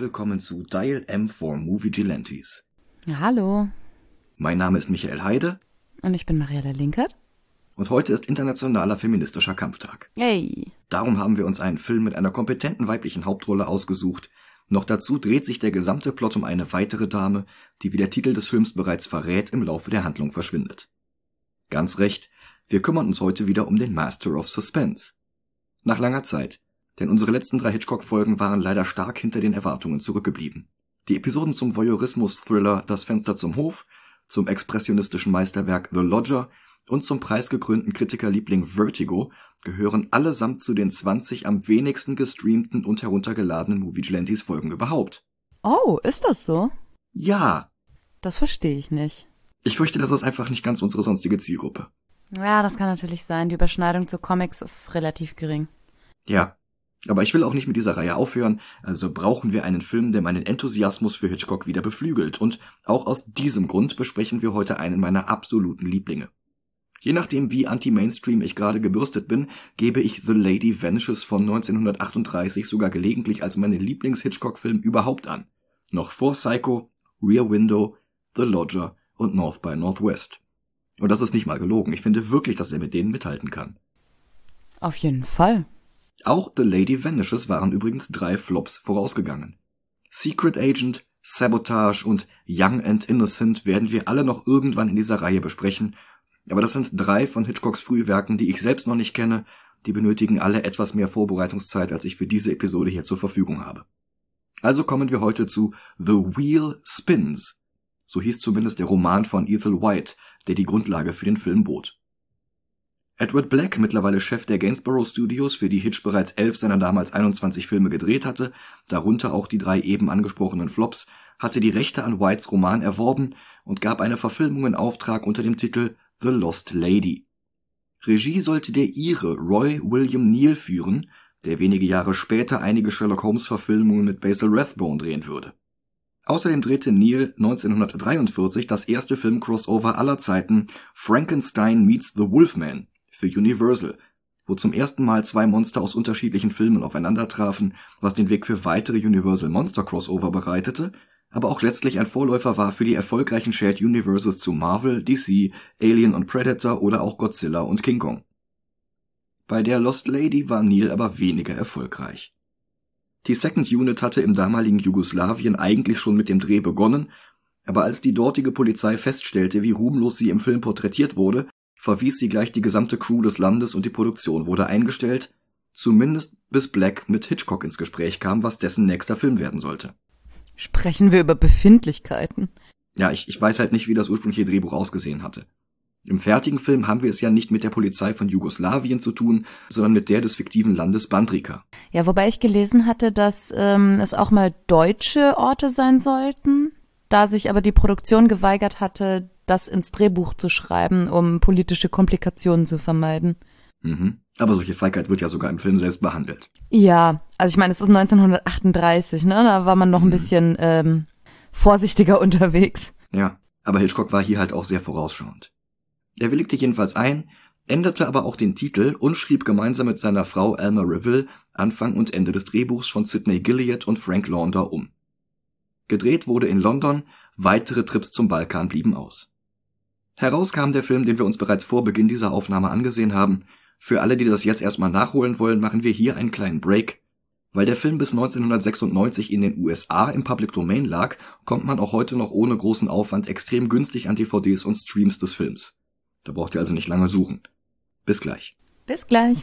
willkommen zu Dial M for Moviegilantes. Hallo. Mein Name ist Michael Heide. Und ich bin Mariella Linkert. Und heute ist Internationaler Feministischer Kampftag. Hey. Darum haben wir uns einen Film mit einer kompetenten weiblichen Hauptrolle ausgesucht. Noch dazu dreht sich der gesamte Plot um eine weitere Dame, die, wie der Titel des Films bereits verrät, im Laufe der Handlung verschwindet. Ganz recht, wir kümmern uns heute wieder um den Master of Suspense. Nach langer Zeit, denn unsere letzten 3 Hitchcock-Folgen waren leider stark hinter den Erwartungen zurückgeblieben. Die Episoden zum Voyeurismus-Thriller Das Fenster zum Hof, zum expressionistischen Meisterwerk The Lodger und zum preisgekrönten Kritikerliebling Vertigo gehören allesamt zu den 20 am wenigsten gestreamten und heruntergeladenen Moviegilantes-Folgen überhaupt. Oh, ist das so? Ja. Das verstehe ich nicht. Ich fürchte, das ist einfach nicht ganz unsere sonstige Zielgruppe. Ja, das kann natürlich sein. Die Überschneidung zu Comics ist relativ gering. Ja, aber ich will auch nicht mit dieser Reihe aufhören, also brauchen wir einen Film, der meinen Enthusiasmus für Hitchcock wieder beflügelt. Und auch aus diesem Grund besprechen wir heute einen meiner absoluten Lieblinge. Je nachdem, wie anti-Mainstream ich gerade gebürstet bin, gebe ich The Lady Vanishes von 1938 sogar gelegentlich als meinen Lieblings-Hitchcock-Film überhaupt an. Noch vor Psycho, Rear Window, The Lodger und North by Northwest. Und das ist nicht mal gelogen. Ich finde wirklich, dass er mit denen mithalten kann. Auf jeden Fall. Auch The Lady Vanishes waren übrigens 3 Flops vorausgegangen. Secret Agent, Sabotage und Young and Innocent werden wir alle noch irgendwann in dieser Reihe besprechen, aber das sind 3 von Hitchcocks Frühwerken, die ich selbst noch nicht kenne, die benötigen alle etwas mehr Vorbereitungszeit, als ich für diese Episode hier zur Verfügung habe. Also kommen wir heute zu The Wheel Spins. So hieß zumindest der Roman von Ethel White, der die Grundlage für den Film bot. Edward Black, mittlerweile Chef der Gainsborough Studios, für die Hitch bereits 11 seiner damals 21 Filme gedreht hatte, darunter auch die 3 eben angesprochenen Flops, hatte die Rechte an Whites Roman erworben und gab eine Verfilmung in Auftrag unter dem Titel The Lost Lady. Regie sollte der Ire Roy William Neill führen, der wenige Jahre später einige Sherlock-Holmes-Verfilmungen mit Basil Rathbone drehen würde. Außerdem drehte Neill 1943 das erste Film-Crossover aller Zeiten Frankenstein meets the Wolfman für Universal, wo zum ersten Mal 2 Monster aus unterschiedlichen Filmen aufeinander trafen, was den Weg für weitere Universal-Monster-Crossover bereitete, aber auch letztlich ein Vorläufer war für die erfolgreichen Shared Universes zu Marvel, DC, Alien und Predator oder auch Godzilla und King Kong. Bei der Lost Lady war Neill aber weniger erfolgreich. Die Second Unit hatte im damaligen Jugoslawien eigentlich schon mit dem Dreh begonnen, aber als die dortige Polizei feststellte, wie ruhmlos sie im Film porträtiert wurde, verwies sie gleich die gesamte Crew des Landes und die Produktion wurde eingestellt, zumindest bis Black mit Hitchcock ins Gespräch kam, was dessen nächster Film werden sollte. Sprechen wir über Befindlichkeiten? Ja, ich weiß halt nicht, wie das ursprüngliche Drehbuch ausgesehen hatte. Im fertigen Film haben wir es ja nicht mit der Polizei von Jugoslawien zu tun, sondern mit der des fiktiven Landes Bandrika. Ja, wobei ich gelesen hatte, dass es auch mal deutsche Orte sein sollten, da sich aber die Produktion geweigert hatte, das ins Drehbuch zu schreiben, um politische Komplikationen zu vermeiden. Aber solche Feigheit wird ja sogar im Film selbst behandelt. Ja, also ich meine, es ist 1938, ne? Da war man noch ein bisschen vorsichtiger unterwegs. Ja, aber Hitchcock war hier halt auch sehr vorausschauend. Er willigte jedenfalls ein, änderte aber auch den Titel und schrieb gemeinsam mit seiner Frau Alma Reville Anfang und Ende des Drehbuchs von Sidney Gilliat und Frank Launder um. Gedreht wurde in London, weitere Trips zum Balkan blieben aus. Heraus kam der Film, den wir uns bereits vor Beginn dieser Aufnahme angesehen haben. Für alle, die das jetzt erstmal nachholen wollen, machen wir hier einen kleinen Break. Weil der Film bis 1996 in den USA im Public Domain lag, kommt man auch heute noch ohne großen Aufwand extrem günstig an DVDs und Streams des Films. Da braucht ihr also nicht lange suchen. Bis gleich. Bis gleich.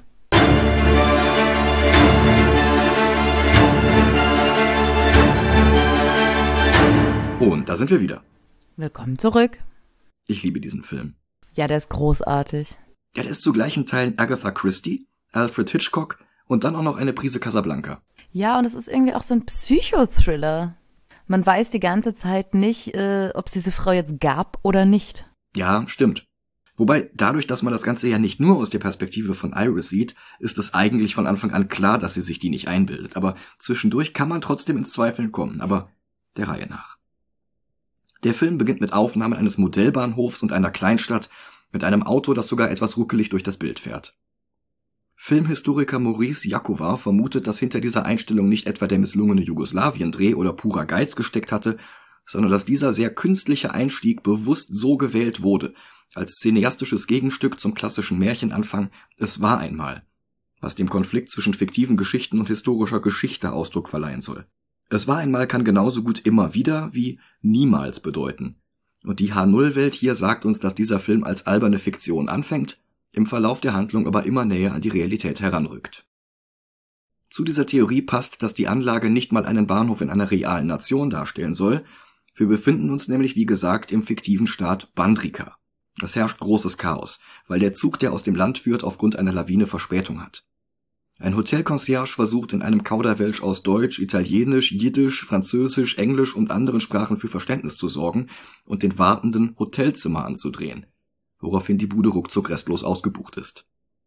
Und da sind wir wieder. Willkommen zurück. Ich liebe diesen Film. Ja, der ist großartig. Ja, der ist zu gleichen Teilen Agatha Christie, Alfred Hitchcock und dann auch noch eine Prise Casablanca. Ja, und es ist irgendwie auch so ein Psychothriller. Man weiß die ganze Zeit nicht, ob es diese Frau jetzt gab oder nicht. Ja, stimmt. Wobei, dadurch, dass man das Ganze ja nicht nur aus der Perspektive von Iris sieht, ist es eigentlich von Anfang an klar, dass sie sich die nicht einbildet. Aber zwischendurch kann man trotzdem ins Zweifeln kommen, aber der Reihe nach. Der Film beginnt mit Aufnahmen eines Modellbahnhofs und einer Kleinstadt mit einem Auto, das sogar etwas ruckelig durch das Bild fährt. Filmhistoriker Maurice Jakovar vermutet, dass hinter dieser Einstellung nicht etwa der misslungene Jugoslawien-Dreh oder purer Geiz gesteckt hatte, sondern dass dieser sehr künstliche Einstieg bewusst so gewählt wurde, als cineastisches Gegenstück zum klassischen Märchenanfang Es war einmal, was dem Konflikt zwischen fiktiven Geschichten und historischer Geschichte Ausdruck verleihen soll. Es war einmal kann genauso gut immer wieder wie niemals bedeuten. Und die H0-Welt hier sagt uns, dass dieser Film als alberne Fiktion anfängt, im Verlauf der Handlung aber immer näher an die Realität heranrückt. Zu dieser Theorie passt, dass die Anlage nicht mal einen Bahnhof in einer realen Nation darstellen soll. Wir befinden uns nämlich, wie gesagt, im fiktiven Staat Bandrika. Es herrscht großes Chaos, weil der Zug, der aus dem Land führt, aufgrund einer Lawine Verspätung hat. Ein Hotelconcierge versucht in einem Kauderwelsch aus Deutsch, Italienisch, Jiddisch, Französisch, Englisch und anderen Sprachen für Verständnis zu sorgen und den Wartenden Hotelzimmer anzudrehen, woraufhin die Bude ruckzuck restlos ausgebucht ist.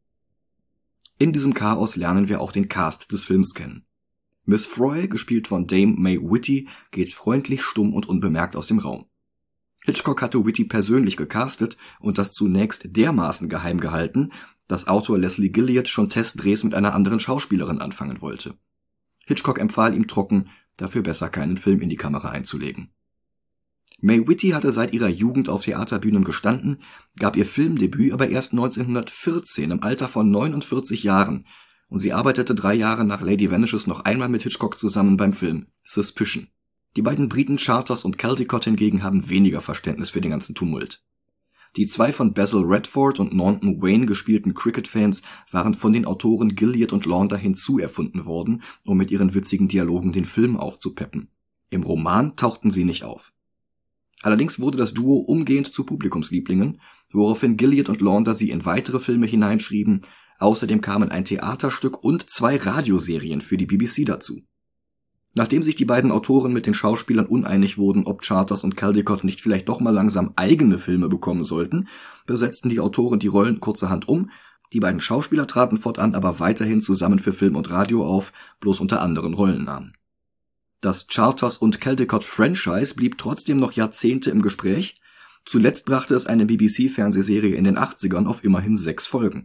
In diesem Chaos lernen wir auch den Cast des Films kennen. Miss Froy, gespielt von Dame May Whitty, geht freundlich, stumm und unbemerkt aus dem Raum. Hitchcock hatte Whitty persönlich gecastet und das zunächst dermaßen geheim gehalten, dass Autor Leslie Gilliat schon Testdrehs mit einer anderen Schauspielerin anfangen wollte. Hitchcock empfahl ihm trocken, dafür besser keinen Film in die Kamera einzulegen. May Whitty hatte seit ihrer Jugend auf Theaterbühnen gestanden, gab ihr Filmdebüt aber erst 1914 im Alter von 49 Jahren und sie arbeitete 3 Jahre nach Lady Vanishes noch einmal mit Hitchcock zusammen beim Film Suspicion. Die beiden Briten Charters und Caldecott hingegen haben weniger Verständnis für den ganzen Tumult. Die 2 von Basil Redford und Naunton Wayne gespielten Cricket-Fans waren von den Autoren Gilliat und Launder hinzuerfunden worden, um mit ihren witzigen Dialogen den Film aufzupeppen. Im Roman tauchten sie nicht auf. Allerdings wurde das Duo umgehend zu Publikumslieblingen, woraufhin Gilliat und Launder sie in weitere Filme hineinschrieben. Außerdem kamen ein Theaterstück und 2 Radioserien für die BBC dazu. Nachdem sich die beiden Autoren mit den Schauspielern uneinig wurden, ob Charters und Caldecott nicht vielleicht doch mal langsam eigene Filme bekommen sollten, besetzten die Autoren die Rollen kurzerhand um, die beiden Schauspieler traten fortan aber weiterhin zusammen für Film und Radio auf, bloß unter anderen Rollennamen. Das Charters und Caldecott Franchise blieb trotzdem noch Jahrzehnte im Gespräch, zuletzt brachte es eine BBC-Fernsehserie in den 80ern auf immerhin 6 Folgen.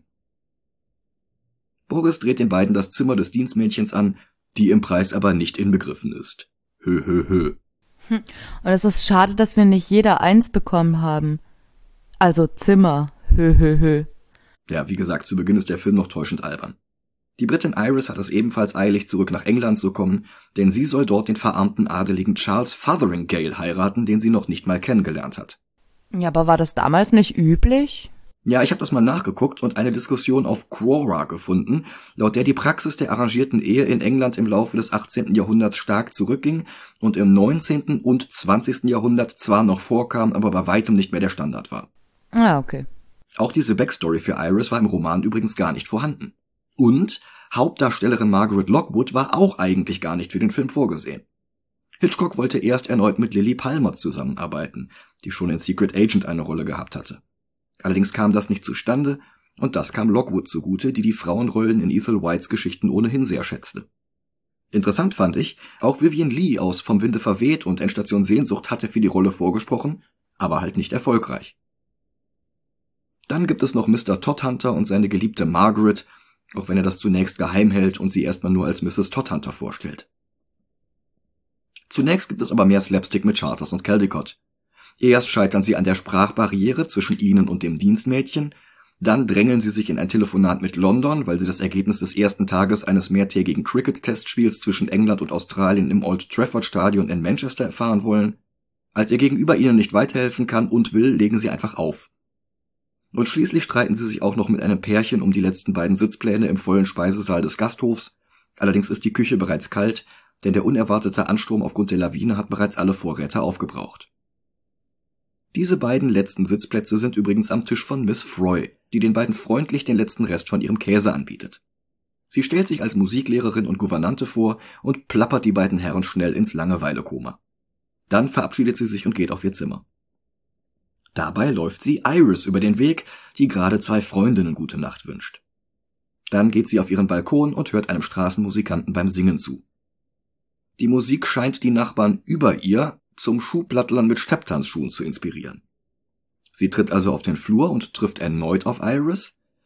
Boris dreht den beiden das Zimmer des Dienstmädchens an, die im Preis aber nicht inbegriffen ist. Hö, hö, hö. Und es ist schade, dass wir nicht jeder eins bekommen haben. Also Zimmer. Hö, hö, hö. Ja, wie gesagt, zu Beginn ist der Film noch täuschend albern. Die Britin Iris hat es ebenfalls eilig, zurück nach England zu kommen, denn sie soll dort den verarmten Adeligen Charles Fotheringale heiraten, den sie noch nicht mal kennengelernt hat. Ja, aber war das damals nicht üblich? Ja, ich habe das mal nachgeguckt und eine Diskussion auf Quora gefunden, laut der die Praxis der arrangierten Ehe in England im Laufe des 18. Jahrhunderts stark zurückging und im 19. und 20. Jahrhundert zwar noch vorkam, aber bei weitem nicht mehr der Standard war. Ah, okay. Auch diese Backstory für Iris war im Roman übrigens gar nicht vorhanden. Und Hauptdarstellerin Margaret Lockwood war auch eigentlich gar nicht für den Film vorgesehen. Hitchcock wollte erst erneut mit Lily Palmer zusammenarbeiten, die schon in Secret Agent eine Rolle gehabt hatte. Allerdings kam das nicht zustande, und das kam Lockwood zugute, die Frauenrollen in Ethel Whites Geschichten ohnehin sehr schätzte. Interessant fand ich, auch Vivien Leigh aus Vom Winde verweht und Endstation Sehnsucht hatte für die Rolle vorgesprochen, aber halt nicht erfolgreich. Dann gibt es noch Mr. Todhunter und seine geliebte Margaret, auch wenn er das zunächst geheim hält und sie erstmal nur als Mrs. Todhunter vorstellt. Zunächst gibt es aber mehr Slapstick mit Charters und Caldecott. Erst scheitern sie an der Sprachbarriere zwischen ihnen und dem Dienstmädchen, dann drängeln sie sich in ein Telefonat mit London, weil sie das Ergebnis des ersten Tages eines mehrtägigen Cricket-Testspiels zwischen England und Australien im Old Trafford Stadion in Manchester erfahren wollen. Als ihr Gegenüber ihnen nicht weiterhelfen kann und will, legen sie einfach auf. Und schließlich streiten sie sich auch noch mit einem Pärchen um die letzten beiden Sitzpläne im vollen Speisesaal des Gasthofs. Allerdings ist die Küche bereits kalt, denn der unerwartete Ansturm aufgrund der Lawine hat bereits alle Vorräte aufgebraucht. Diese beiden letzten Sitzplätze sind übrigens am Tisch von Miss Froy, die den beiden freundlich den letzten Rest von ihrem Käse anbietet. Sie stellt sich als Musiklehrerin und Gouvernante vor und plappert die beiden Herren schnell ins Langeweile-Koma. Dann verabschiedet sie sich und geht auf ihr Zimmer. Dabei läuft sie Iris über den Weg, die gerade 2 Freundinnen gute Nacht wünscht. Dann geht sie auf ihren Balkon und hört einem Straßenmusikanten beim Singen zu. Die Musik scheint die Nachbarn über ihr zum Schuhplattlern mit Stepptanzschuhen zu inspirieren. Sie tritt also auf den Flur und trifft erneut auf Iris,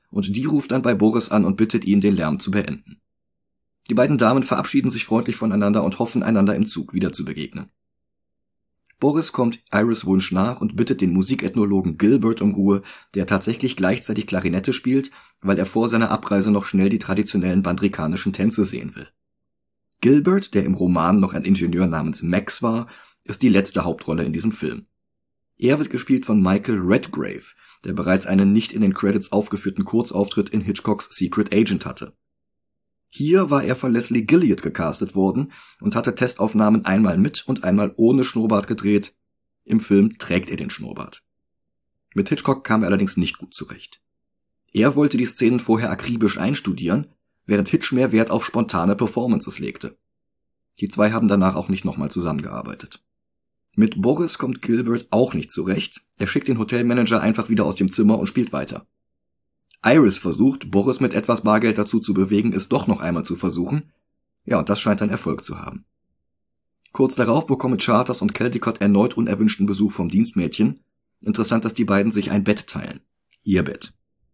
und die ruft dann bei Boris an und bittet ihn, den Lärm zu beenden. Die beiden Damen verabschieden sich freundlich voneinander und hoffen, einander im Zug wieder zu begegnen. Boris kommt Iris' Wunsch nach und bittet den Musikethnologen Gilbert um Ruhe, der tatsächlich gleichzeitig Klarinette spielt, weil er vor seiner Abreise noch schnell die traditionellen bandrikanischen Tänze sehen will. Gilbert, der im Roman noch ein Ingenieur namens Max war, ist die letzte Hauptrolle in diesem Film. Er wird gespielt von Michael Redgrave, der bereits einen nicht in den Credits aufgeführten Kurzauftritt in Hitchcocks Secret Agent hatte. Hier war er von Leslie Gilliat gecastet worden und hatte Testaufnahmen einmal mit und einmal ohne Schnurrbart gedreht. Im Film trägt er den Schnurrbart. Mit Hitchcock kam er allerdings nicht gut zurecht. Er wollte die Szenen vorher akribisch einstudieren, während Hitch mehr Wert auf spontane Performances legte. Die zwei haben danach auch nicht nochmal zusammengearbeitet. Mit Boris kommt Gilbert auch nicht zurecht. Er schickt den Hotelmanager einfach wieder aus dem Zimmer und spielt weiter. Iris versucht, Boris mit etwas Bargeld dazu zu bewegen, es doch noch einmal zu versuchen. Ja, und das scheint dann Erfolg zu haben. Kurz darauf bekommen Charters und Caldecott erneut unerwünschten Besuch vom Dienstmädchen. Interessant, dass die beiden sich ein Bett teilen. Ihr Bett.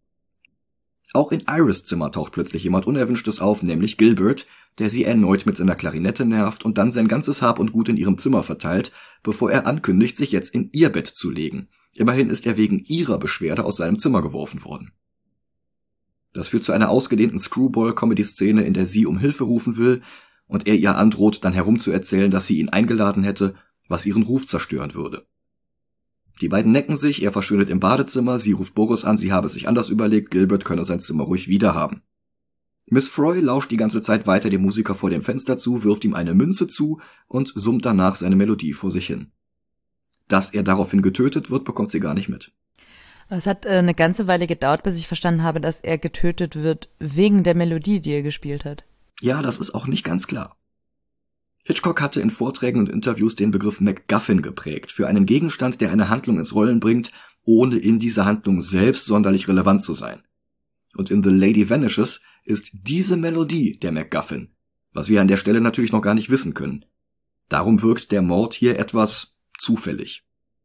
Auch in Iris' Zimmer taucht plötzlich jemand Unerwünschtes auf, nämlich Gilbert, der sie erneut mit seiner Klarinette nervt und dann sein ganzes Hab und Gut in ihrem Zimmer verteilt, bevor er ankündigt, sich jetzt in ihr Bett zu legen. Immerhin ist er wegen ihrer Beschwerde aus seinem Zimmer geworfen worden. Das führt zu einer ausgedehnten Screwball-Comedy-Szene, in der sie um Hilfe rufen will und er ihr androht, dann herumzuerzählen, dass sie ihn eingeladen hätte, was ihren Ruf zerstören würde. Die beiden necken sich, er verschwindet im Badezimmer, sie ruft Boris an, sie habe sich anders überlegt, Gilbert könne sein Zimmer ruhig wiederhaben. Miss Froy lauscht die ganze Zeit weiter dem Musiker vor dem Fenster zu, wirft ihm eine Münze zu und summt danach seine Melodie vor sich hin. Dass er daraufhin getötet wird, bekommt sie gar nicht mit. Es hat eine ganze Weile gedauert, bis ich verstanden habe, dass er getötet wird wegen der Melodie, die er gespielt hat. Ja, das ist auch nicht ganz klar. Hitchcock hatte in Vorträgen und Interviews den Begriff MacGuffin geprägt, für einen Gegenstand, der eine Handlung ins Rollen bringt, ohne in dieser Handlung selbst sonderlich relevant zu sein. Und in The Lady Vanishes ist diese Melodie der MacGuffin, was wir an der Stelle natürlich noch gar nicht wissen können. Darum wirkt der Mord hier etwas zufällig.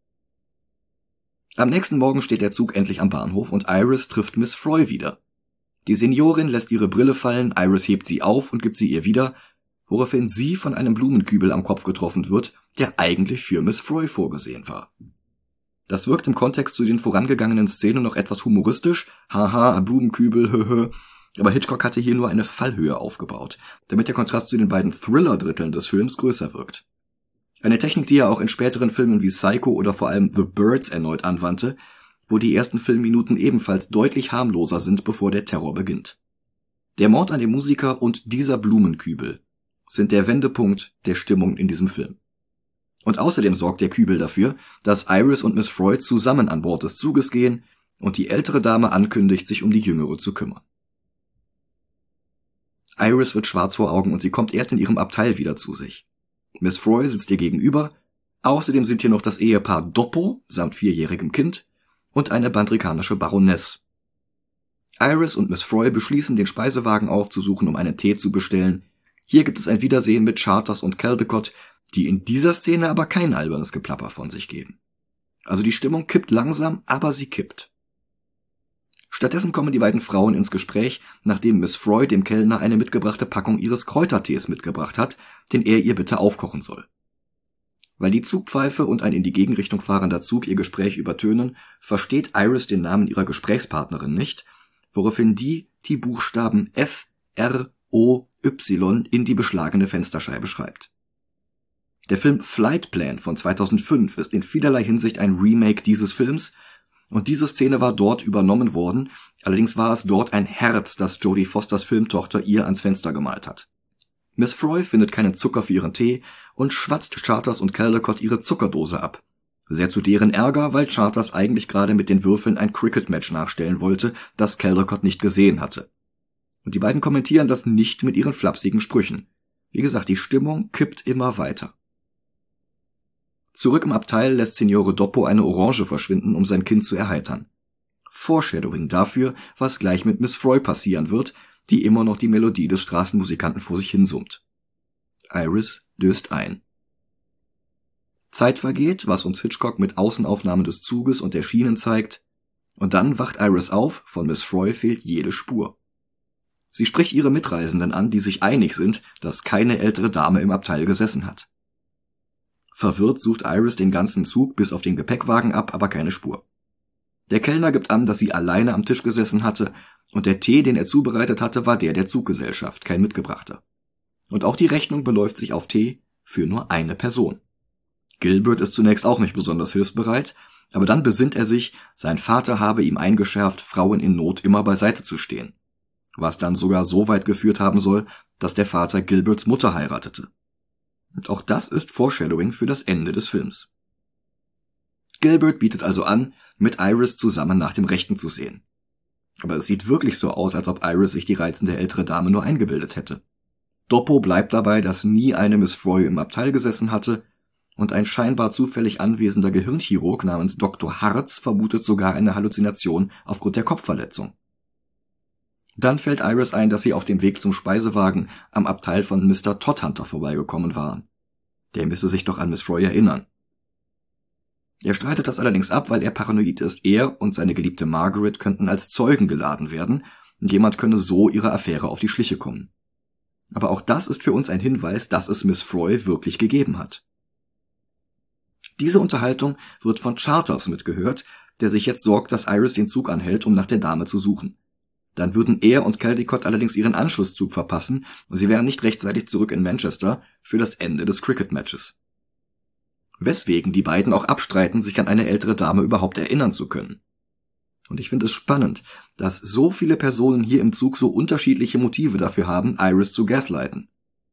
Am nächsten Morgen steht der Zug endlich am Bahnhof und Iris trifft Miss Froy wieder. Die Seniorin lässt ihre Brille fallen, Iris hebt sie auf und gibt sie ihr wieder, woraufhin sie von einem Blumenkübel am Kopf getroffen wird, der eigentlich für Miss Froy vorgesehen war. Das wirkt im Kontext zu den vorangegangenen Szenen noch etwas humoristisch, haha, ein Blumenkübel, höhö, aber Hitchcock hatte hier nur eine Fallhöhe aufgebaut, damit der Kontrast zu den beiden Thriller-Dritteln des Films größer wirkt. Eine Technik, die er auch in späteren Filmen wie Psycho oder vor allem The Birds erneut anwandte, wo die ersten Filmminuten ebenfalls deutlich harmloser sind, bevor der Terror beginnt. Der Mord an dem Musiker und dieser Blumenkübel sind der Wendepunkt der Stimmung in diesem Film. Und außerdem sorgt der Kübel dafür, dass Iris und Miss Froy zusammen an Bord des Zuges gehen und die ältere Dame ankündigt, sich um die jüngere zu kümmern. Iris wird schwarz vor Augen und sie kommt erst in ihrem Abteil wieder zu sich. Miss Froy sitzt ihr gegenüber, außerdem sind hier noch das Ehepaar Doppo samt 4-jährigem Kind und eine bandrikanische Baroness. Iris und Miss Froy beschließen, den Speisewagen aufzusuchen, um einen Tee zu bestellen. Hier gibt es ein Wiedersehen mit Charters und Caldecott, die in dieser Szene aber kein albernes Geplapper von sich geben. Also die Stimmung kippt langsam, aber sie kippt. Stattdessen kommen die beiden Frauen ins Gespräch, nachdem Miss Froy dem Kellner eine mitgebrachte Packung ihres Kräutertees mitgebracht hat, den er ihr bitte aufkochen soll. Weil die Zugpfeife und ein in die Gegenrichtung fahrender Zug ihr Gespräch übertönen, versteht Iris den Namen ihrer Gesprächspartnerin nicht, woraufhin die Buchstaben F, R, O, Y in die beschlagene Fensterscheibe schreibt. Der Film Flight Plan von 2005 ist in vielerlei Hinsicht ein Remake dieses Films, und diese Szene war dort übernommen worden, allerdings war es dort ein Herz, das Jodie Fosters Filmtochter ihr ans Fenster gemalt hat. Miss Froy findet keinen Zucker für ihren Tee und schwatzt Charters und Caldecott ihre Zuckerdose ab. Sehr zu deren Ärger, weil Charters eigentlich gerade mit den Würfeln ein Cricket-Match nachstellen wollte, das Caldecott nicht gesehen hatte. Und die beiden kommentieren das nicht mit ihren flapsigen Sprüchen. Wie gesagt, die Stimmung kippt immer weiter. Zurück im Abteil lässt Signore Doppo eine Orange verschwinden, um sein Kind zu erheitern. Foreshadowing dafür, was gleich mit Miss Froy passieren wird, die immer noch die Melodie des Straßenmusikanten vor sich hinsummt. Iris döst ein. Zeit vergeht, was uns Hitchcock mit Außenaufnahmen des Zuges und der Schienen zeigt, Und dann wacht Iris auf, von Miss Froy fehlt jede Spur. Sie spricht ihre Mitreisenden an, die sich einig sind, dass keine ältere Dame im Abteil gesessen hat. Verwirrt sucht Iris den ganzen Zug bis auf den Gepäckwagen ab, aber keine Spur. Der Kellner gibt an, dass sie alleine am Tisch gesessen hatte, und der Tee, den er zubereitet hatte, war der Zuggesellschaft, kein mitgebrachter. Und auch die Rechnung beläuft sich auf Tee für nur eine Person. Gilbert ist zunächst auch nicht besonders hilfsbereit, aber dann besinnt er sich, sein Vater habe ihm eingeschärft, Frauen in Not immer beiseite zu stehen. Was dann sogar so weit geführt haben soll, dass der Vater Gilberts Mutter heiratete. Und auch das ist Foreshadowing für das Ende des Films. Gilbert bietet also an, mit Iris zusammen nach dem Rechten zu sehen. Aber es sieht wirklich so aus, als ob Iris sich die reizende ältere Dame nur eingebildet hätte. Doppo bleibt dabei, dass nie eine Miss Froy im Abteil gesessen hatte, und ein scheinbar zufällig anwesender Gehirnchirurg namens Dr. Hartz vermutet sogar eine Halluzination aufgrund der Kopfverletzung. Dann fällt Iris ein, dass sie auf dem Weg zum Speisewagen am Abteil von Mr. Todhunter vorbeigekommen waren. Der müsse sich doch an Miss Froy erinnern. Er streitet das allerdings ab, weil er paranoid ist. Er und seine geliebte Margaret könnten als Zeugen geladen werden und jemand könne so ihrer Affäre auf die Schliche kommen. Aber auch das ist für uns ein Hinweis, dass es Miss Froy wirklich gegeben hat. Diese Unterhaltung wird von Charters mitgehört, der sich jetzt sorgt, dass Iris den Zug anhält, um nach der Dame zu suchen. Dann würden er und Caldecott allerdings ihren Anschlusszug verpassen und sie wären nicht rechtzeitig zurück in Manchester für das Ende des Cricket-Matches. Weswegen die beiden auch abstreiten, sich an eine ältere Dame überhaupt erinnern zu können. Und ich finde es spannend, dass so viele Personen hier im Zug so unterschiedliche Motive dafür haben, Iris zu gaslighten.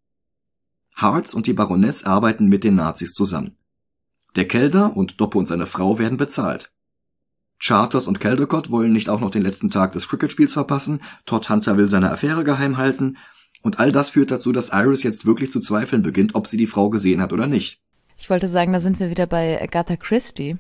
Hartz und die Baroness arbeiten mit den Nazis zusammen. Der Kellner und Doppo und seine Frau werden bezahlt. Charters und Caldecott wollen nicht auch noch den letzten Tag des Cricketspiels verpassen, Todhunter will seine Affäre geheim halten, und all das führt dazu, dass Iris jetzt wirklich zu zweifeln beginnt, ob sie die Frau gesehen hat oder nicht. Ich wollte sagen, da sind wir wieder bei Agatha Christie.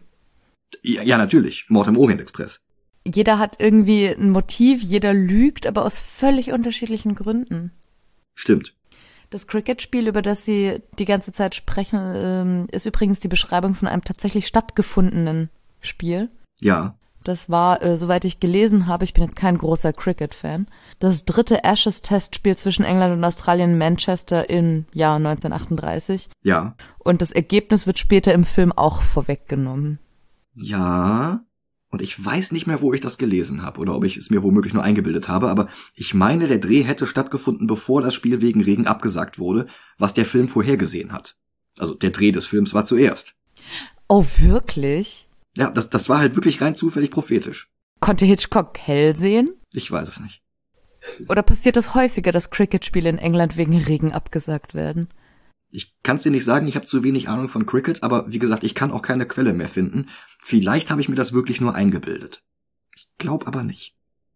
Ja, natürlich. Mord im Orient Express. Jeder hat irgendwie ein Motiv, jeder lügt, aber aus völlig unterschiedlichen Gründen. Stimmt. Das Cricket-Spiel, über das Sie die ganze Zeit sprechen, ist übrigens die Beschreibung von einem tatsächlich stattgefundenen Spiel. Ja. Das war, soweit ich gelesen habe, ich bin jetzt kein großer Cricket-Fan, das 3. Ashes-Testspiel zwischen England und Australien in Manchester im Jahr 1938. Ja. Und das Ergebnis wird später im Film auch vorweggenommen. Ja. Und ich weiß nicht mehr, wo ich das gelesen habe oder ob ich es mir womöglich nur eingebildet habe, aber ich meine, der Dreh hätte stattgefunden, bevor das Spiel wegen Regen abgesagt wurde, was der Film vorhergesehen hat. Also der Dreh des Films war zuerst. Oh, wirklich? Ja, das war halt wirklich rein zufällig prophetisch. Konnte Hitchcock hell sehen? Ich weiß es nicht. Oder passiert es häufiger, dass Cricketspiele in England wegen Regen abgesagt werden? Ich kann's dir nicht sagen, ich habe zu wenig Ahnung von Cricket, aber wie gesagt, ich kann auch keine Quelle mehr finden. Vielleicht habe ich mir das wirklich nur eingebildet. Ich glaube aber nicht.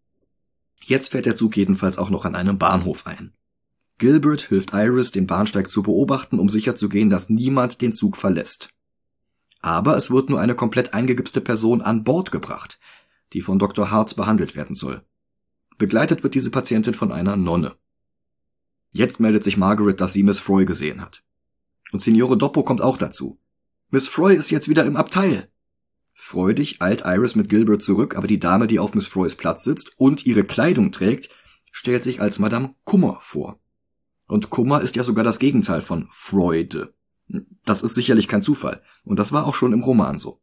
Jetzt fährt der Zug jedenfalls auch noch an einem Bahnhof ein. Gilbert hilft Iris, den Bahnsteig zu beobachten, um sicherzugehen, dass niemand den Zug verlässt. Aber es wird nur eine komplett eingegipste Person an Bord gebracht, die von Dr. Hartz behandelt werden soll. Begleitet wird diese Patientin von einer Nonne. Jetzt meldet sich Margaret, dass sie Miss Froy gesehen hat. Und Signore Doppo kommt auch dazu. Miss Froy ist jetzt wieder im Abteil. Freudig eilt Iris mit Gilbert zurück, aber die Dame, die auf Miss Froys Platz sitzt und ihre Kleidung trägt, stellt sich als Madame Kummer vor. Und Kummer ist ja sogar das Gegenteil von Freude. Das ist sicherlich kein Zufall. Und das war auch schon im Roman so.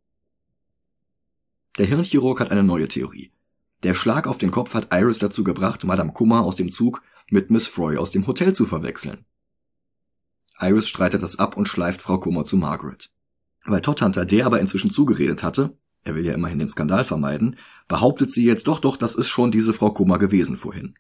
Der Hirnchirurg hat eine neue Theorie. Der Schlag auf den Kopf hat Iris dazu gebracht, Madame Kummer aus dem Zug mit Miss Froy aus dem Hotel zu verwechseln. Iris streitet das ab und schleift Frau Kummer zu Margaret. Weil Todhunter der aber inzwischen zugeredet hatte, er will ja immerhin den Skandal vermeiden, behauptet sie jetzt doch, das ist schon diese Frau Kummer gewesen vorhin.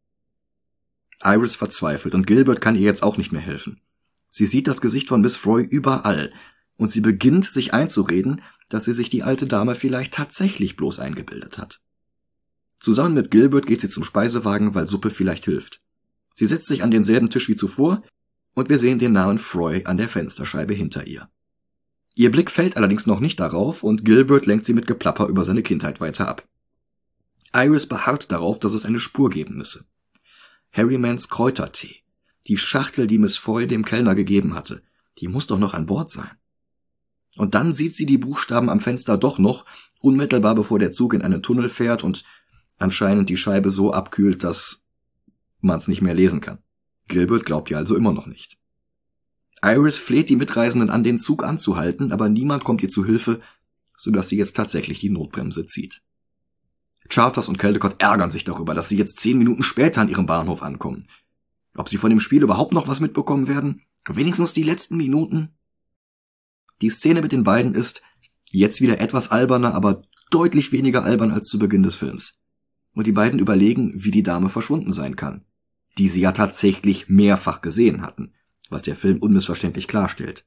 Iris verzweifelt und Gilbert kann ihr jetzt auch nicht mehr helfen. Sie sieht das Gesicht von Miss Froy überall und sie beginnt sich einzureden, dass sie sich die alte Dame vielleicht tatsächlich bloß eingebildet hat. Zusammen mit Gilbert geht sie zum Speisewagen, weil Suppe vielleicht hilft. Sie setzt sich an denselben Tisch wie zuvor und wir sehen den Namen Froy an der Fensterscheibe hinter ihr. Ihr Blick fällt allerdings noch nicht darauf und Gilbert lenkt sie mit Geplapper über seine Kindheit weiter ab. Iris beharrt darauf, dass es eine Spur geben müsse. Harrymans Kräutertee. Die Schachtel, die Miss Froy dem Kellner gegeben hatte, die muss doch noch an Bord sein. Und dann sieht sie die Buchstaben am Fenster doch noch unmittelbar bevor der Zug in einen Tunnel fährt und anscheinend die Scheibe so abkühlt, dass man es nicht mehr lesen kann. Gilbert glaubt ihr also immer noch nicht. Iris fleht die Mitreisenden an, den Zug anzuhalten, aber niemand kommt ihr zu Hilfe, sodass sie jetzt tatsächlich die Notbremse zieht. Charters und Caldecott ärgern sich darüber, dass sie jetzt 10 Minuten später an ihrem Bahnhof ankommen. Ob sie von dem Spiel überhaupt noch was mitbekommen werden? Wenigstens die letzten Minuten? Die Szene mit den beiden ist jetzt wieder etwas alberner, aber deutlich weniger albern als zu Beginn des Films. Und die beiden überlegen, wie die Dame verschwunden sein kann, die sie ja tatsächlich mehrfach gesehen hatten, was der Film unmissverständlich klarstellt.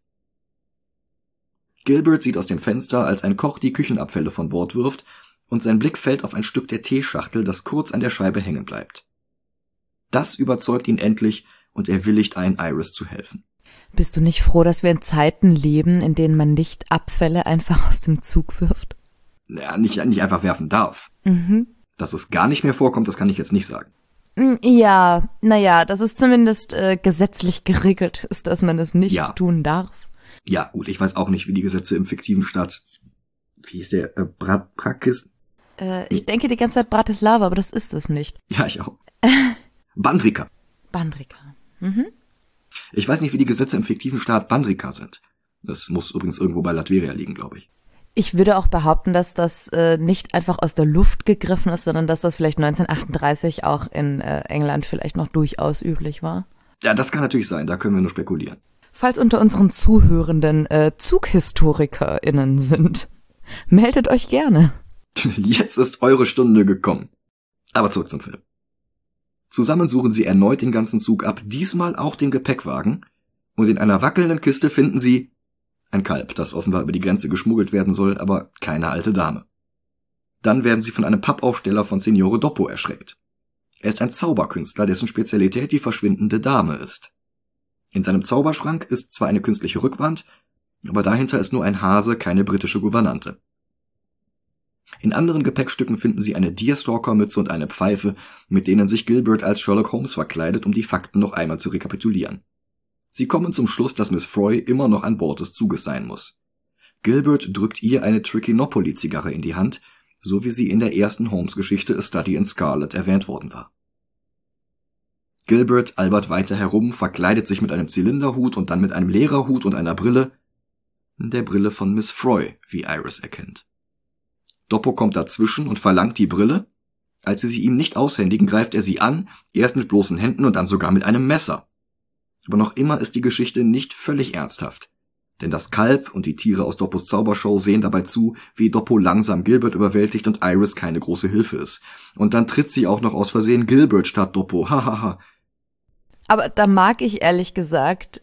Gilbert sieht aus dem Fenster, als ein Koch die Küchenabfälle von Bord wirft, und sein Blick fällt auf ein Stück der Teeschachtel, das kurz an der Scheibe hängen bleibt. Das überzeugt ihn endlich und er willigt ein, Iris zu helfen. Bist du nicht froh, dass wir in Zeiten leben, in denen man nicht Abfälle einfach aus dem Zug wirft? Ja, nicht einfach werfen darf. Mhm. Dass es gar nicht mehr vorkommt, das kann ich jetzt nicht sagen. Ja, naja, dass es zumindest gesetzlich geregelt ist, dass man es nicht tun darf. Ja, gut, ich weiß auch nicht, wie die Gesetze im fiktiven Staat, wie hieß der, Brakis? Ich denke die ganze Zeit Bratislava, aber das ist es nicht. Ja, ich auch. Bandrika. Bandrika. Mhm. Ich weiß nicht, wie die Gesetze im fiktiven Staat Bandrika sind. Das muss übrigens irgendwo bei Latveria liegen, glaube ich. Ich würde auch behaupten, dass das nicht einfach aus der Luft gegriffen ist, sondern dass das vielleicht 1938 auch in England vielleicht noch durchaus üblich war. Ja, das kann natürlich sein, da können wir nur spekulieren. Falls unter unseren Zuhörenden ZughistorikerInnen sind, meldet euch gerne. Jetzt ist eure Stunde gekommen. Aber zurück zum Film. Zusammen suchen sie erneut den ganzen Zug ab, diesmal auch den Gepäckwagen, und in einer wackelnden Kiste finden sie ein Kalb, das offenbar über die Grenze geschmuggelt werden soll, aber keine alte Dame. Dann werden sie von einem Pappaufsteller von Signore Doppo erschreckt. Er ist ein Zauberkünstler, dessen Spezialität die verschwindende Dame ist. In seinem Zauberschrank ist zwar eine künstliche Rückwand, aber dahinter ist nur ein Hase, keine britische Gouvernante. In anderen Gepäckstücken finden sie eine Deerstalker-Mütze und eine Pfeife, mit denen sich Gilbert als Sherlock Holmes verkleidet, um die Fakten noch einmal zu rekapitulieren. Sie kommen zum Schluss, dass Miss Froy immer noch an Bord des Zuges sein muss. Gilbert drückt ihr eine Trichinopoly-Zigarre in die Hand, so wie sie in der ersten Holmes-Geschichte A Study in Scarlet erwähnt worden war. Gilbert albert weiter herum, verkleidet sich mit einem Zylinderhut und dann mit einem Lehrerhut und einer Brille, der Brille von Miss Froy, wie Iris erkennt. Doppo kommt dazwischen und verlangt die Brille. Als sie ihm nicht aushändigen, greift er sie an, erst mit bloßen Händen und dann sogar mit einem Messer. Aber noch immer ist die Geschichte nicht völlig ernsthaft. Denn das Kalb und die Tiere aus Doppos Zaubershow sehen dabei zu, wie Doppo langsam Gilbert überwältigt und Iris keine große Hilfe ist. Und dann tritt sie auch noch aus Versehen Gilbert statt Doppo. Hahaha. Aber da mag ich ehrlich gesagt,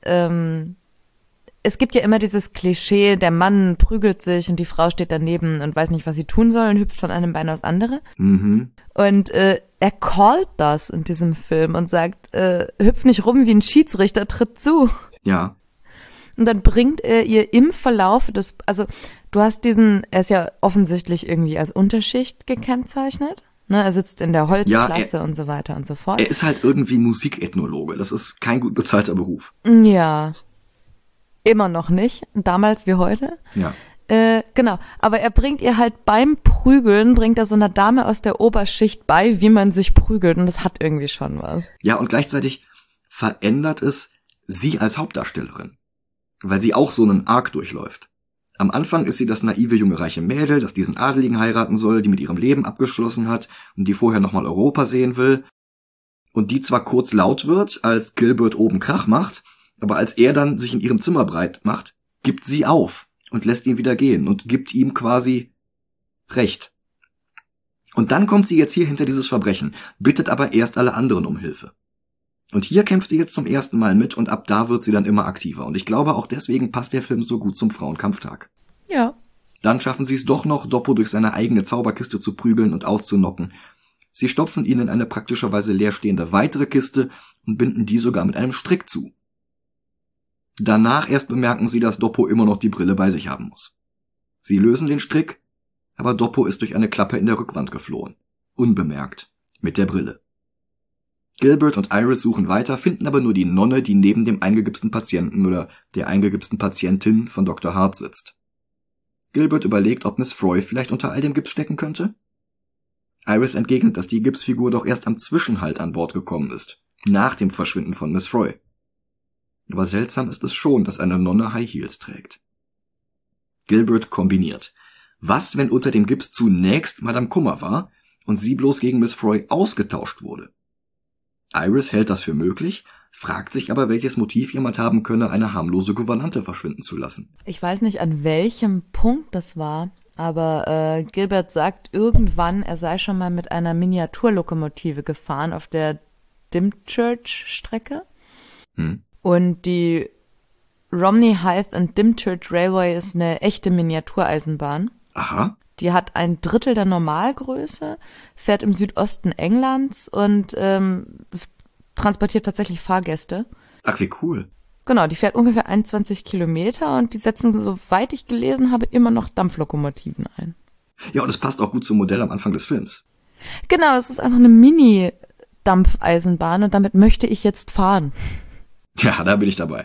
es gibt ja immer dieses Klischee, der Mann prügelt sich und die Frau steht daneben und weiß nicht, was sie tun soll und hüpft von einem Bein aufs andere. Mhm. Und er callt das in diesem Film und sagt, hüpf nicht rum wie ein Schiedsrichter, tritt zu. Ja. Und dann bringt er ihr im Verlauf des, also du hast er ist ja offensichtlich irgendwie als Unterschicht gekennzeichnet. Ne, er sitzt in der Holzklasse und so weiter und so fort. Er ist halt irgendwie Musikethnologe. Das ist kein gut bezahlter Beruf. Ja. Immer noch nicht. Damals wie heute. Ja. Genau. Aber er bringt ihr halt beim Prügeln, bringt er so einer Dame aus der Oberschicht bei, wie man sich prügelt. Und das hat irgendwie schon was. Ja, und gleichzeitig verändert es sie als Hauptdarstellerin. Weil sie auch so einen Arc durchläuft. Am Anfang ist sie das naive junge reiche Mädel, das diesen Adeligen heiraten soll, die mit ihrem Leben abgeschlossen hat und die vorher nochmal Europa sehen will. Und die zwar kurz laut wird, als Gilbert oben Krach macht, aber als er dann sich in ihrem Zimmer breit macht, gibt sie auf und lässt ihn wieder gehen und gibt ihm quasi Recht. Und dann kommt sie jetzt hier hinter dieses Verbrechen, bittet aber erst alle anderen um Hilfe. Und hier kämpft sie jetzt zum ersten Mal mit und ab da wird sie dann immer aktiver. Und ich glaube, auch deswegen passt der Film so gut zum Frauenkampftag. Ja. Dann schaffen sie es doch noch, Doppo durch seine eigene Zauberkiste zu prügeln und auszunocken. Sie stopfen ihn in eine praktischerweise leerstehende weitere Kiste und binden die sogar mit einem Strick zu. Danach erst bemerken sie, dass Doppo immer noch die Brille bei sich haben muss. Sie lösen den Strick, aber Doppo ist durch eine Klappe in der Rückwand geflohen. Unbemerkt. Mit der Brille. Gilbert und Iris suchen weiter, finden aber nur die Nonne, die neben dem eingegipsten Patienten oder der eingegipsten Patientin von Dr. Hart sitzt. Gilbert überlegt, ob Miss Froy vielleicht unter all dem Gips stecken könnte. Iris entgegnet, dass die Gipsfigur doch erst am Zwischenhalt an Bord gekommen ist, nach dem Verschwinden von Miss Froy. Aber seltsam ist es schon, dass eine Nonne High Heels trägt. Gilbert kombiniert. Was, wenn unter dem Gips zunächst Madame Kummer war und sie bloß gegen Miss Froy ausgetauscht wurde? Iris hält das für möglich, fragt sich aber, welches Motiv jemand haben könne, eine harmlose Gouvernante verschwinden zu lassen. Ich weiß nicht, an welchem Punkt das war, aber Gilbert sagt irgendwann, er sei schon mal mit einer Miniaturlokomotive gefahren auf der Dymchurch-Strecke. Und die Romney Hythe and Dymchurch Railway ist eine echte Miniatureisenbahn. Aha. Die hat 1/3 der Normalgröße, fährt im Südosten Englands und transportiert tatsächlich Fahrgäste. Ach, wie cool. Genau, die fährt ungefähr 21 Kilometer und die setzen, soweit ich gelesen habe, immer noch Dampflokomotiven ein. Ja, und es passt auch gut zum Modell am Anfang des Films. Genau, das ist einfach eine Mini-Dampfeisenbahn und damit möchte ich jetzt fahren. Ja, da bin ich dabei.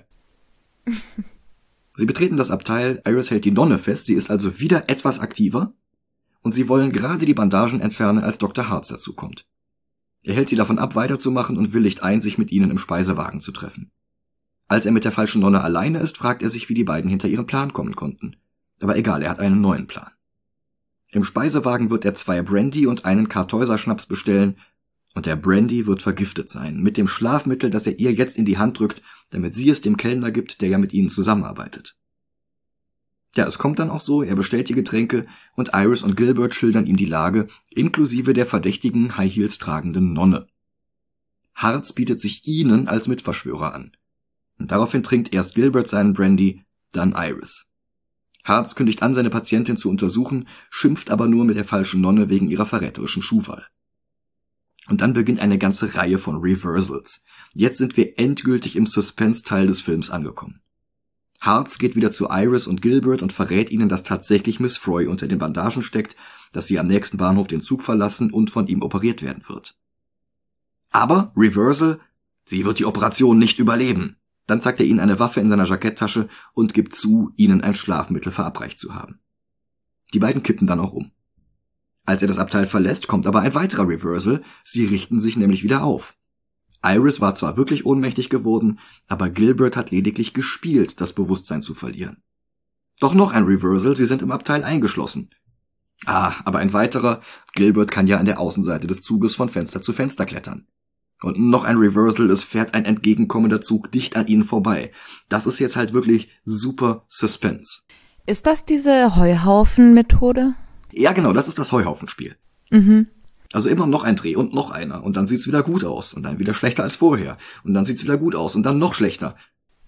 Sie betreten das Abteil, Iris hält die Nonne fest, sie ist also wieder etwas aktiver und sie wollen gerade die Bandagen entfernen, als Dr. Hartz dazukommt. Er hält sie davon ab, weiterzumachen und willigt ein, sich mit ihnen im Speisewagen zu treffen. Als er mit der falschen Nonne alleine ist, fragt er sich, wie die beiden hinter ihren Plan kommen konnten. Aber egal, er hat einen neuen Plan. Im Speisewagen wird er 2 Brandy und einen Kartäuser-Schnaps bestellen und der Brandy wird vergiftet sein, mit dem Schlafmittel, das er ihr jetzt in die Hand drückt, damit sie es dem Kellner gibt, der ja mit ihnen zusammenarbeitet. Ja, es kommt dann auch so, er bestellt die Getränke und Iris und Gilbert schildern ihm die Lage, inklusive der verdächtigen High Heels tragenden Nonne. Hartz bietet sich ihnen als Mitverschwörer an. Und daraufhin trinkt erst Gilbert seinen Brandy, dann Iris. Hartz kündigt an, seine Patientin zu untersuchen, schimpft aber nur mit der falschen Nonne wegen ihrer verräterischen Schuhwahl. Und dann beginnt eine ganze Reihe von Reversals. Jetzt sind wir endgültig im Suspense-Teil des Films angekommen. Hartz geht wieder zu Iris und Gilbert und verrät ihnen, dass tatsächlich Miss Froy unter den Bandagen steckt, dass sie am nächsten Bahnhof den Zug verlassen und von ihm operiert werden wird. Aber, Reversal, sie wird die Operation nicht überleben. Dann zeigt er ihnen eine Waffe in seiner Jacketttasche und gibt zu, ihnen ein Schlafmittel verabreicht zu haben. Die beiden kippen dann auch um. Als er das Abteil verlässt, kommt aber ein weiterer Reversal, sie richten sich nämlich wieder auf. Iris war zwar wirklich ohnmächtig geworden, aber Gilbert hat lediglich gespielt, das Bewusstsein zu verlieren. Doch noch ein Reversal, sie sind im Abteil eingeschlossen. Aber ein weiterer, Gilbert kann ja an der Außenseite des Zuges von Fenster zu Fenster klettern. Und noch ein Reversal, es fährt ein entgegenkommender Zug dicht an ihnen vorbei. Das ist jetzt halt wirklich super Suspense. Ist das diese Heuhaufen-Methode? Ja, genau, das ist das Heuhaufenspiel. Also immer noch ein Dreh und noch einer und dann sieht's wieder gut aus und dann wieder schlechter als vorher und dann sieht's wieder gut aus und dann noch schlechter.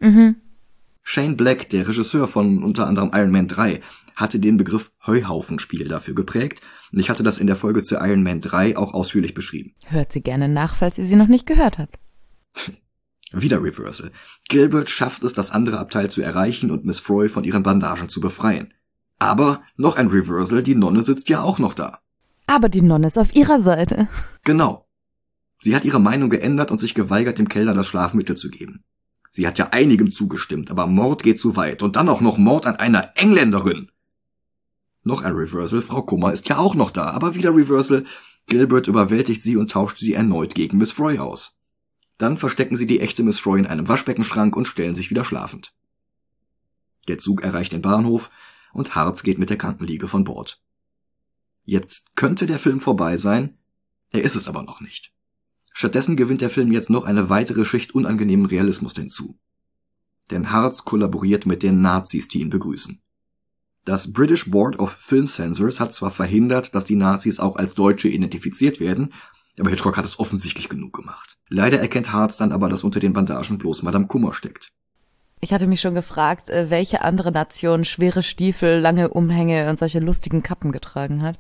Shane Black, der Regisseur von unter anderem Iron Man 3, hatte den Begriff Heuhaufenspiel dafür geprägt und ich hatte das in der Folge zu Iron Man 3 auch ausführlich beschrieben. Hört sie gerne nach, falls ihr sie noch nicht gehört habt. Wieder Reversal. Gilbert schafft es, das andere Abteil zu erreichen und Miss Froy von ihren Bandagen zu befreien. Aber noch ein Reversal, die Nonne sitzt ja auch noch da. Aber die Nonne ist auf ihrer Seite. Genau. Sie hat ihre Meinung geändert und sich geweigert, dem Kellner das Schlafmittel zu geben. Sie hat ja einigem zugestimmt, aber Mord geht zu weit. Und dann auch noch Mord an einer Engländerin. Noch ein Reversal, Frau Kummer ist ja auch noch da, aber wieder Reversal. Gilbert überwältigt sie und tauscht sie erneut gegen Miss Froy aus. Dann verstecken sie die echte Miss Froy in einem Waschbeckenschrank und stellen sich wieder schlafend. Der Zug erreicht den Bahnhof und Hartz geht mit der Krankenliege von Bord. Jetzt könnte der Film vorbei sein, er ist es aber noch nicht. Stattdessen gewinnt der Film jetzt noch eine weitere Schicht unangenehmen Realismus hinzu. Denn Hartz kollaboriert mit den Nazis, die ihn begrüßen. Das British Board of Film Censors hat zwar verhindert, dass die Nazis auch als Deutsche identifiziert werden, aber Hitchcock hat es offensichtlich genug gemacht. Leider erkennt Hartz dann aber, dass unter den Bandagen bloß Madame Kummer steckt. Ich hatte mich schon gefragt, welche andere Nation schwere Stiefel, lange Umhänge und solche lustigen Kappen getragen hat.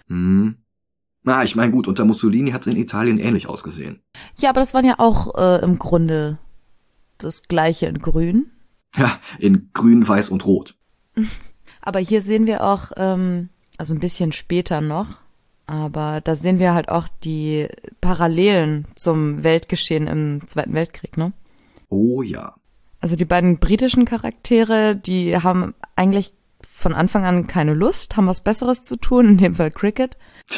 Ich meine gut, unter Mussolini hat es in Italien ähnlich ausgesehen. Ja, aber das waren ja auch im Grunde das Gleiche in Grün. Ja, in Grün, Weiß und Rot. Aber hier sehen wir auch, also ein bisschen später noch, aber da sehen wir halt auch die Parallelen zum Weltgeschehen im Zweiten Weltkrieg, ne? Oh ja. Also die beiden britischen Charaktere, die haben eigentlich von Anfang an keine Lust, haben was Besseres zu tun, in dem Fall Cricket,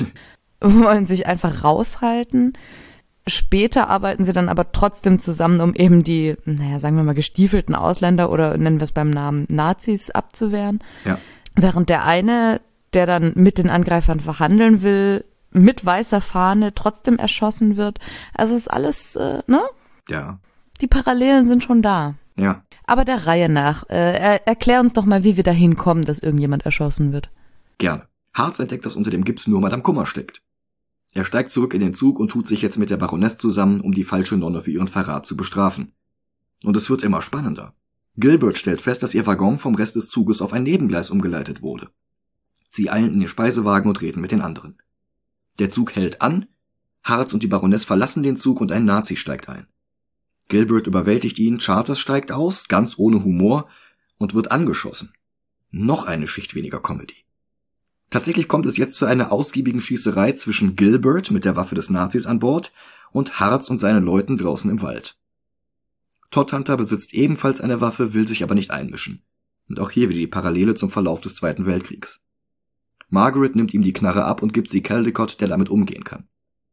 wollen sich einfach raushalten. Später arbeiten sie dann aber trotzdem zusammen, um eben die, sagen wir mal, gestiefelten Ausländer oder nennen wir es beim Namen Nazis abzuwehren. Ja. Während der eine, der dann mit den Angreifern verhandeln will, mit weißer Fahne trotzdem erschossen wird. Also ist alles, Ja. Die Parallelen sind schon da. Ja. Aber der Reihe nach, erklär uns doch mal, wie wir dahin kommen, dass irgendjemand erschossen wird. Gerne. Harz entdeckt, dass unter dem Gips nur Madame Kummer steckt. Er steigt zurück in den Zug und tut sich jetzt mit der Baroness zusammen, um die falsche Nonne für ihren Verrat zu bestrafen. Und es wird immer spannender. Gilbert stellt fest, dass ihr Waggon vom Rest des Zuges auf ein Nebengleis umgeleitet wurde. Sie eilen in den Speisewagen und reden mit den anderen. Der Zug hält an, Harz und die Baroness verlassen den Zug und ein Nazi steigt ein. Gilbert überwältigt ihn, Charters steigt aus, ganz ohne Humor, und wird angeschossen. Noch eine Schicht weniger Comedy. Tatsächlich kommt es jetzt zu einer ausgiebigen Schießerei zwischen Gilbert mit der Waffe des Nazis an Bord und Harz und seinen Leuten draußen im Wald. Todhunter besitzt ebenfalls eine Waffe, will sich aber nicht einmischen. Und auch hier wieder die Parallele zum Verlauf des Zweiten Weltkriegs. Margaret nimmt ihm die Knarre ab und gibt sie Caldecott, der damit umgehen kann.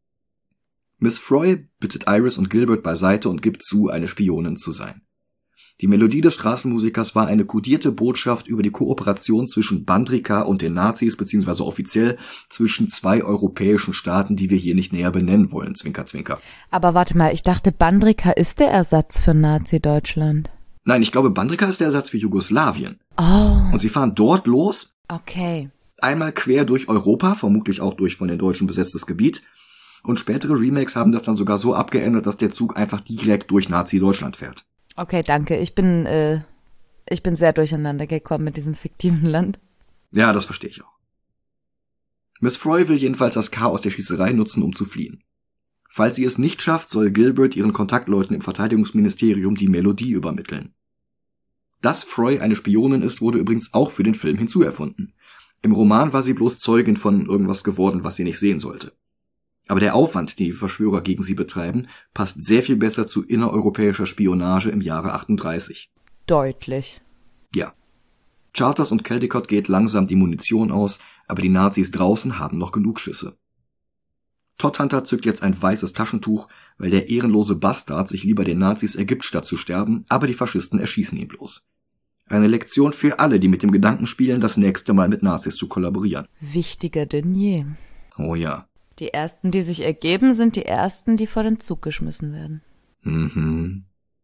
Miss Froy bittet Iris und Gilbert beiseite und gibt zu, eine Spionin zu sein. Die Melodie des Straßenmusikers war eine kodierte Botschaft über die Kooperation zwischen Bandrika und den Nazis, beziehungsweise offiziell zwischen zwei europäischen Staaten, die wir hier nicht näher benennen wollen, Zwinker, Zwinker. Aber warte mal, ich dachte, Bandrika ist der Ersatz für Nazi-Deutschland. Nein, ich glaube, Bandrika ist der Ersatz für Jugoslawien. Oh. Und sie fahren dort los. Okay. Einmal quer durch Europa, vermutlich auch durch von den Deutschen besetztes Gebiet. Und spätere Remakes haben das dann sogar so abgeändert, dass der Zug einfach direkt durch Nazi-Deutschland fährt. Okay, danke. Ich bin sehr durcheinander gekommen mit diesem fiktiven Land. Ja, das verstehe ich auch. Miss Froy will jedenfalls das Chaos der Schießerei nutzen, um zu fliehen. Falls sie es nicht schafft, soll Gilbert ihren Kontaktleuten im Verteidigungsministerium die Melodie übermitteln. Dass Froy eine Spionin ist, wurde übrigens auch für den Film hinzuerfunden. Im Roman war sie bloß Zeugin von irgendwas geworden, was sie nicht sehen sollte. Aber der Aufwand, den die Verschwörer gegen sie betreiben, passt sehr viel besser zu innereuropäischer Spionage im Jahre 38. Deutlich. Ja. Charters und Caldecott geht langsam die Munition aus, aber die Nazis draußen haben noch genug Schüsse. Todhunter zückt jetzt ein weißes Taschentuch, weil der ehrenlose Bastard sich lieber den Nazis ergibt, statt zu sterben, aber die Faschisten erschießen ihn bloß. Eine Lektion für alle, die mit dem Gedanken spielen, das nächste Mal mit Nazis zu kollaborieren. Wichtiger denn je. Oh ja. Die ersten, die sich ergeben, sind die ersten, die vor den Zug geschmissen werden. Mhm.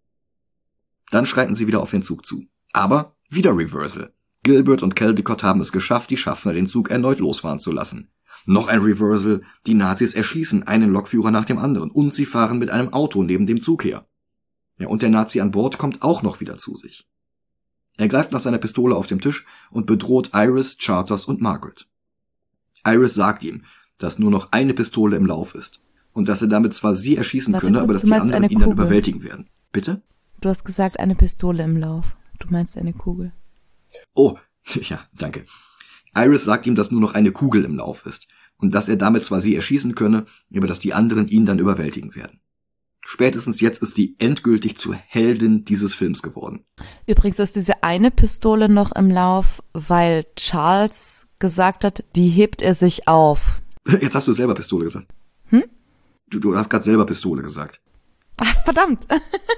Dann schreiten sie wieder auf den Zug zu. Aber wieder Reversal. Gilbert und Caldecott haben es geschafft, die Schaffner den Zug erneut losfahren zu lassen. Noch ein Reversal. Die Nazis erschießen einen Lokführer nach dem anderen und sie fahren mit einem Auto neben dem Zug her. Ja, und der Nazi an Bord kommt auch noch wieder zu sich. Er greift nach seiner Pistole auf dem Tisch und bedroht Iris, Charters und Margaret. Iris sagt ihm, dass nur noch eine Pistole im Lauf ist und dass er damit zwar sie erschießen könne, aber dass die anderen ihn dann überwältigen werden. Bitte? Du hast gesagt, eine Pistole im Lauf. Du meinst eine Kugel. Oh, ja, danke. Iris sagt ihm, dass nur noch eine Kugel im Lauf ist und dass er damit zwar sie erschießen könne, aber dass die anderen ihn dann überwältigen werden. Spätestens jetzt ist die endgültig zur Heldin dieses Films geworden. Übrigens ist diese eine Pistole noch im Lauf, weil Charles gesagt hat, die hebt er sich auf. Jetzt hast du selber Pistole gesagt. Hm? Du hast gerade selber Pistole gesagt. Ach, verdammt.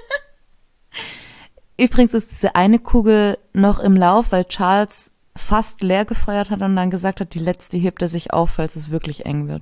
Übrigens ist diese eine Kugel noch im Lauf, weil Charles fast leer gefeuert hat und dann gesagt hat, die letzte hebt er sich auf, falls es wirklich eng wird.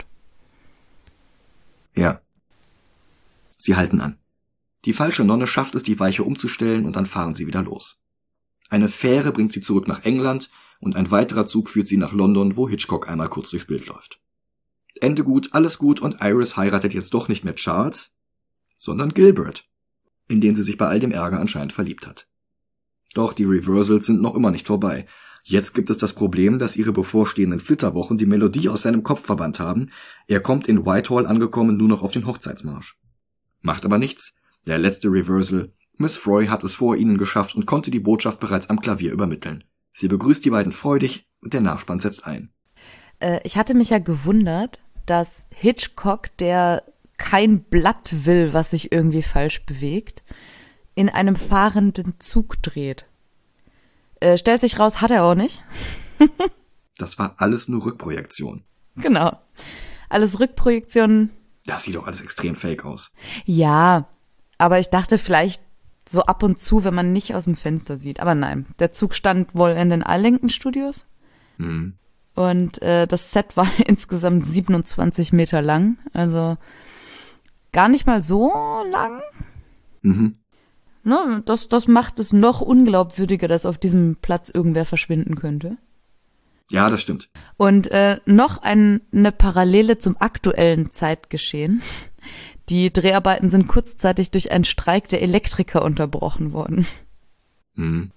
Ja. Sie halten an. Die falsche Nonne schafft es, die Weiche umzustellen und dann fahren sie wieder los. Eine Fähre bringt sie zurück nach England und ein weiterer Zug führt sie nach London, wo Hitchcock einmal kurz durchs Bild läuft. Ende gut, alles gut und Iris heiratet jetzt doch nicht mehr Charles, sondern Gilbert, in den sie sich bei all dem Ärger anscheinend verliebt hat. Doch die Reversals sind noch immer nicht vorbei. Jetzt gibt es das Problem, dass ihre bevorstehenden Flitterwochen die Melodie aus seinem Kopf verbannt haben. Er kommt in Whitehall angekommen nur noch auf den Hochzeitsmarsch. Macht aber nichts. Der letzte Reversal. Miss Froy hat es vor ihnen geschafft und konnte die Botschaft bereits am Klavier übermitteln. Sie begrüßt die beiden freudig und der Nachspann setzt ein. Ich hatte mich ja gewundert, dass Hitchcock, der kein Blatt will, was sich irgendwie falsch bewegt, in einem fahrenden Zug dreht. Stellt sich raus, hat er auch nicht. Das war alles nur Rückprojektion. Genau. Alles Rückprojektionen. Das sieht doch alles extrem fake aus. Ja, aber ich dachte vielleicht so ab und zu, wenn man nicht aus dem Fenster sieht. Aber nein, der Zug stand wohl in den Arlington Studios. Mhm. Und das Set war insgesamt 27 Meter lang. Also gar nicht mal so lang. Mhm. Ne, das macht es noch unglaubwürdiger, dass auf diesem Platz irgendwer verschwinden könnte. Ja, das stimmt. Und noch eine Parallele zum aktuellen Zeitgeschehen. Die Dreharbeiten sind kurzzeitig durch einen Streik der Elektriker unterbrochen worden. Mhm.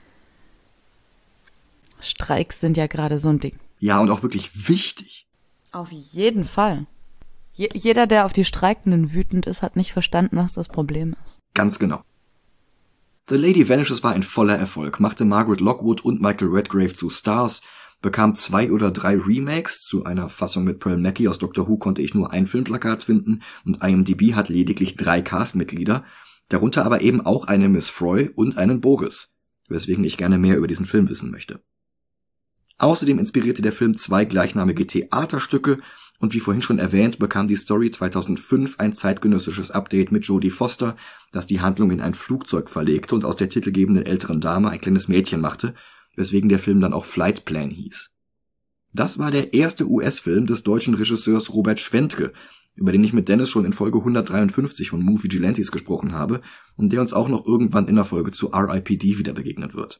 Streiks sind ja gerade so ein Ding. Ja, und auch wirklich wichtig. Auf jeden Fall. Jeder, der auf die Streikenden wütend ist, hat nicht verstanden, was das Problem ist. Ganz genau. The Lady Vanishes war ein voller Erfolg, machte Margaret Lockwood und Michael Redgrave zu Stars, bekam 2 oder 3 Remakes. Zu einer Fassung mit Pearl Mackie aus Doctor Who konnte ich nur ein Filmplakat finden und IMDb hat lediglich 3 Castmitglieder, darunter aber eben auch eine Miss Froy und einen Boris, weswegen ich gerne mehr über diesen Film wissen möchte. Außerdem inspirierte der Film 2 gleichnamige Theaterstücke und wie vorhin schon erwähnt, bekam die Story 2005 ein zeitgenössisches Update mit Jodie Foster, das die Handlung in ein Flugzeug verlegte und aus der titelgebenden älteren Dame ein kleines Mädchen machte, weswegen der Film dann auch Flight Plan hieß. Das war der erste US-Film des deutschen Regisseurs Robert Schwentke, über den ich mit Dennis schon in Folge 153 von Movie Vigilantes gesprochen habe und der uns auch noch irgendwann in der Folge zu R.I.P.D. wieder begegnen wird.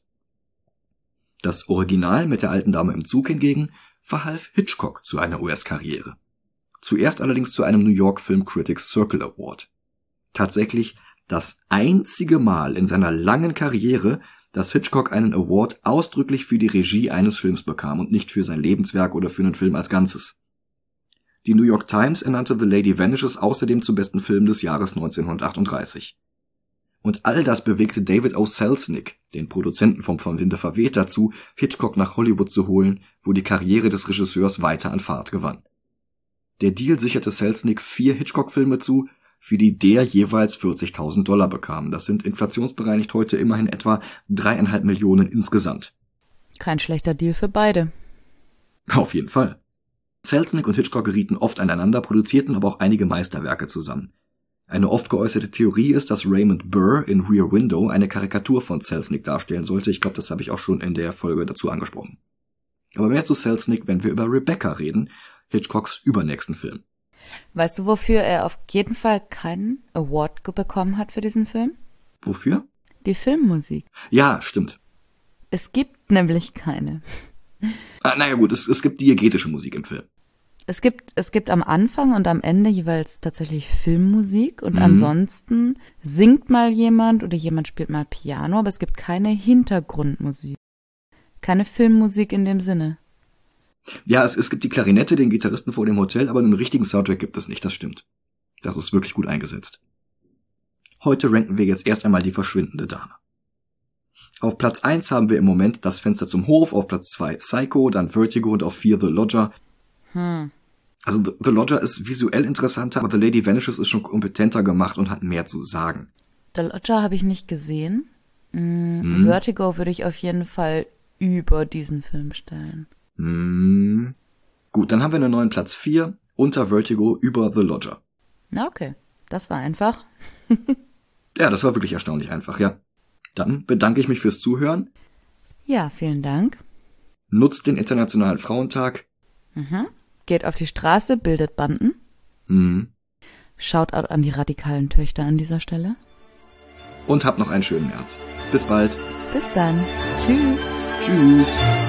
Das Original mit der alten Dame im Zug hingegen verhalf Hitchcock zu einer US-Karriere. Zuerst allerdings zu einem New York Film Critics Circle Award. Tatsächlich das einzige Mal in seiner langen Karriere, dass Hitchcock einen Award ausdrücklich für die Regie eines Films bekam und nicht für sein Lebenswerk oder für einen Film als Ganzes. Die New York Times ernannte The Lady Vanishes außerdem zum besten Film des Jahres 1938. Und all das bewegte David O. Selznick, den Produzenten vom Winde verweht, dazu, Hitchcock nach Hollywood zu holen, wo die Karriere des Regisseurs weiter an Fahrt gewann. Der Deal sicherte Selznick 4 Hitchcock-Filme zu, für die der jeweils $40.000 bekam. Das sind inflationsbereinigt heute immerhin etwa 3,5 Millionen insgesamt. Kein schlechter Deal für beide. Auf jeden Fall. Selznick und Hitchcock gerieten oft aneinander, produzierten aber auch einige Meisterwerke zusammen. Eine oft geäußerte Theorie ist, dass Raymond Burr in Rear Window eine Karikatur von Selznick darstellen sollte. Ich glaube, das habe ich auch schon in der Folge dazu angesprochen. Aber mehr zu Selznick, wenn wir über Rebecca reden, Hitchcocks übernächsten Film. Weißt du, wofür er auf jeden Fall keinen Award bekommen hat für diesen Film? Wofür? Die Filmmusik. Ja, stimmt. Es gibt nämlich keine. Naja gut, es gibt diegetische Musik im Film. Es gibt am Anfang und am Ende jeweils tatsächlich Filmmusik und ansonsten singt mal jemand oder jemand spielt mal Piano, aber es gibt keine Hintergrundmusik. Keine Filmmusik in dem Sinne. Ja, es gibt die Klarinette, den Gitarristen vor dem Hotel, aber einen richtigen Soundtrack gibt es nicht, das stimmt. Das ist wirklich gut eingesetzt. Heute ranken wir jetzt erst einmal die verschwindende Dame. Auf Platz 1 haben wir im Moment Das Fenster zum Hof, auf Platz 2 Psycho, dann Vertigo und auf 4 The Lodger. Also The Lodger ist visuell interessanter, aber The Lady Vanishes ist schon kompetenter gemacht und hat mehr zu sagen. The Lodger habe ich nicht gesehen. Vertigo würde ich auf jeden Fall über diesen Film stellen. Gut, dann haben wir einen neuen Platz 4, unter Vertigo, über The Lodger. Na okay, das war einfach. Ja, das war wirklich erstaunlich einfach, ja. Dann bedanke ich mich fürs Zuhören. Ja, vielen Dank. Nutzt den Internationalen Frauentag. Geht auf die Straße, bildet Banden. Shoutout an die radikalen Töchter an dieser Stelle. Und habt noch einen schönen März. Bis bald. Bis dann. Tschüss. Tschüss.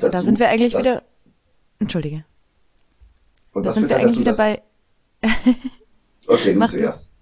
dazu. Da sind wir eigentlich wieder. Entschuldige. Und Da was sind führt wir halt eigentlich dazu, wieder bei. Okay, du Mach zuerst.